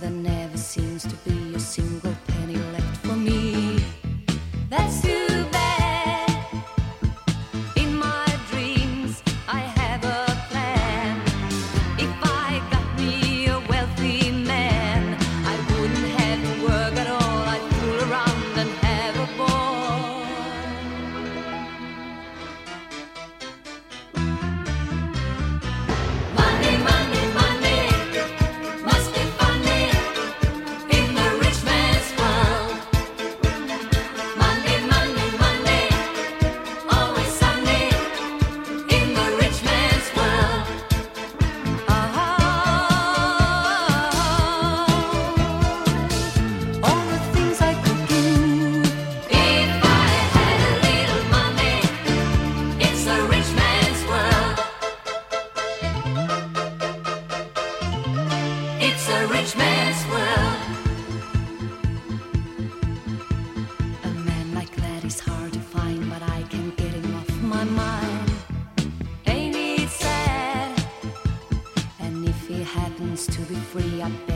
there never seems to be a single penny left for me. That's too bad. In my dreams I have a plan. If I got me a wealthy man, I wouldn't have to work at all. I'd fool around and have a ball. Money, money, money must be funny in the rich man's world. Money, money, money, always sunny in the rich man's world. All the things I could do if I had a little money. It's a rich man's world. It's a rich man's world. A man like that is hard to find, but I can't get him off my mind. Ain't it sad? And if he happens to be free, I bet